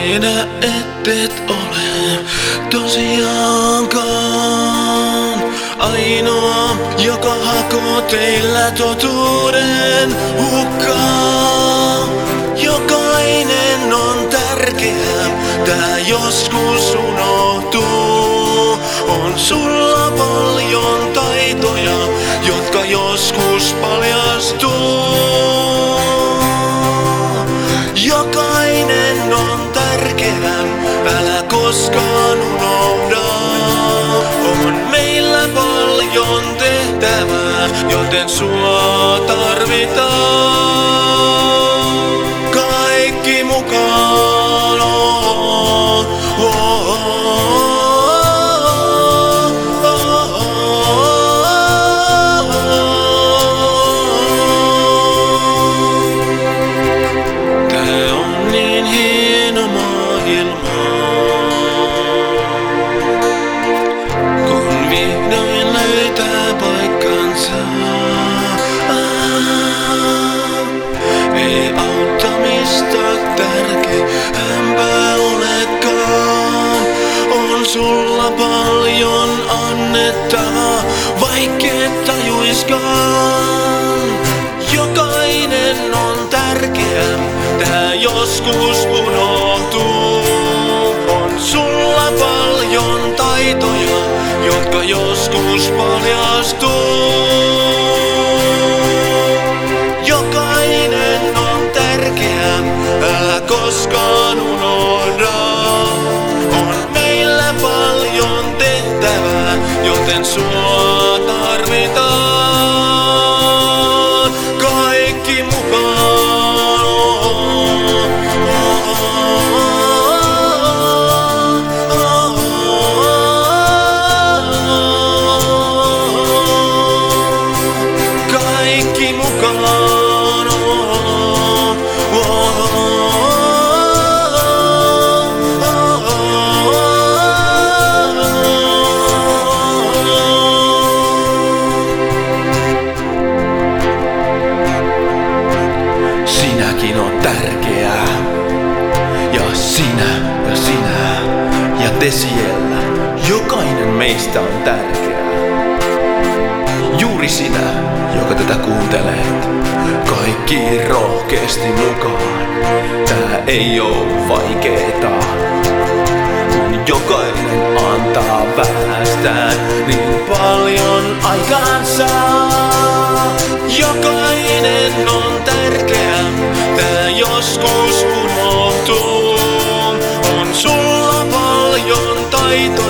Sinä et ole tosiaankaan ainoa, joka hakoo teillä totuuden hukkaa. Jokainen on tärkeä, tää joskus unohtuu. On sulla paljon taitoja, jotka joskus paljastuu. Jokainen on tärkeä, älä koskaan unohda. On meillä paljon tehtävää, joten sua tarvitaan. Kaikki mukaan, Tää on niin hieno maailma, kun vihdoin löytää paikkansa. Ei auttamista tärkeämpää olekaan. On sulla paljon annettavaa, vaikket tajuiskaan. Jokainen on tärkeä, tää joskus unohtuu. On sulla paljon taitoja, jotka joskus paljastuu. Jokainen on tärkeä, älä koskaan unohda. On meillä paljon tehtävää, joten sua tarvitaan. Kaikki mukaan, kaikki mukaan. Sinäkin on tärkeää, ja sinä ja sinä ja te siellä. Jokainen meistä on tärkeä. Juuri sinä, joka tätä kuuntelet, kaikki rohkeasti mukaan. Tää ei oo vaikeeta, kun jokainen antaa vähästään niin paljon aikaansa. Jokainen on tärkeä, tää joskus unohtuu. On sulla paljon taitoja,